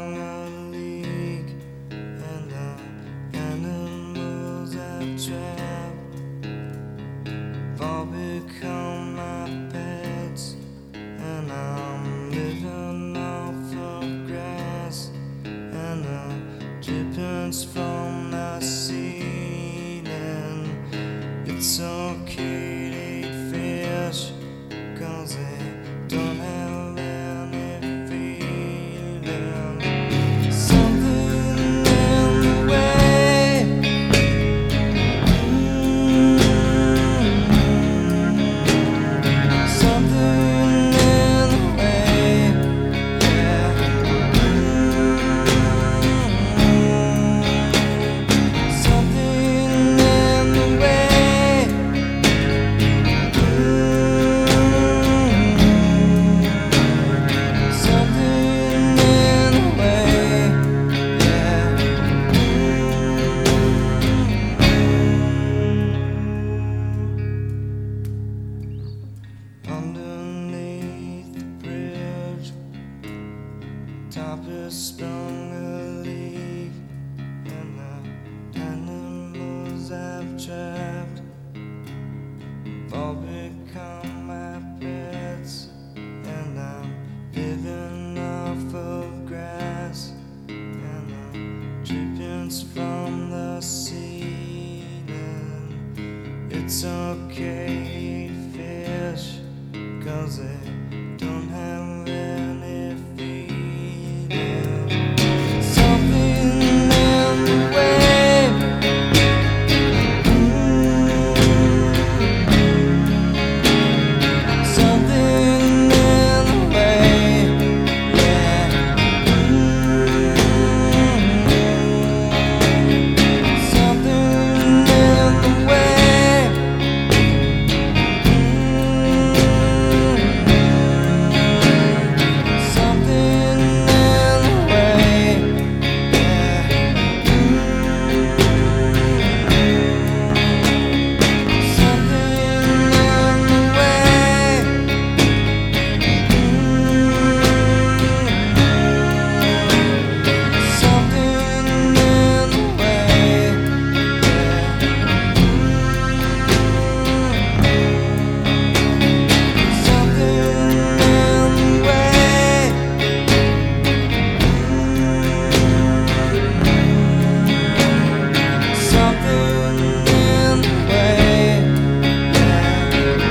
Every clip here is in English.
sprung a leak, and the animals I've trapped have all become my pets, and I'm living off of grass and the drippings from the ceiling. It's okay to eat fish, 'cause they don't have any feeling. Something in the way, something in the way, yeah. Something in the way, something in the way, yeah. Underneath the bridge, top is sprung a leak, and the animals I've trapped have all become my pets, and I'm living off of grass and the drippings from the ceiling. It's okay to eat fish, 'cause they don't have any feeling. Something in the way, something in the way, yeah. Something in the way, something in the way, yeah. Something in the way, something in the way, yeah. Something in the way, something in the way, yeah.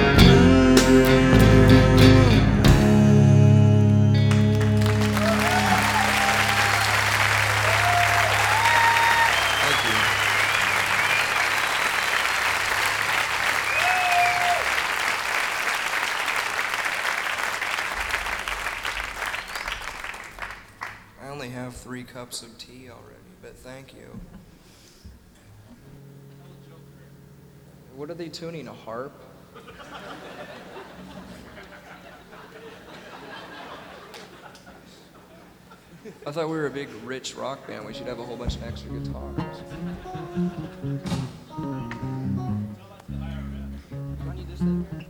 Thank you. I only have 3 cups of tea already, but thank you. What are they tuning, a harp? I thought we were a big, rich rock band. We should have a whole bunch of extra guitars. I need this thing.